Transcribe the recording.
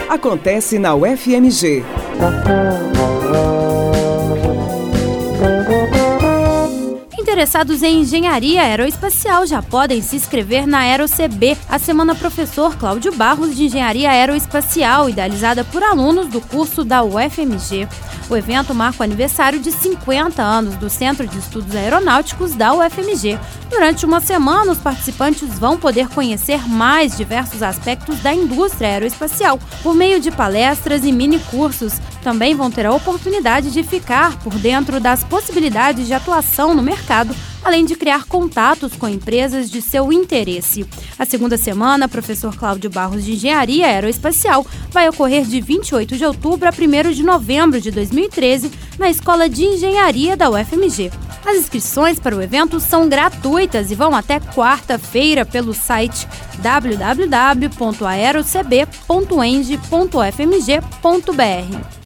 acontece na UFMG. Interessados em engenharia aeroespacial já podem se inscrever na AeroCB, a Semana Professor Cláudio Barros de Engenharia Aeroespacial, idealizada por alunos do curso da UFMG. O evento marca o aniversário de 50 anos do Centro de Estudos Aeronáuticos da UFMG. Durante uma semana, os participantes vão poder conhecer mais diversos aspectos da indústria aeroespacial, por meio de palestras e mini-cursos. Também vão ter a oportunidade de ficar por dentro das possibilidades de atuação no mercado, além de criar contatos com empresas de seu interesse. A segunda semana, Professor Cláudio Barros de Engenharia Aeroespacial, vai ocorrer de 28 de outubro a 1º de novembro de 2013, na Escola de Engenharia da UFMG. As inscrições para o evento são gratuitas e vão até quarta-feira pelo site www.aerocb.eng.ufmg.br.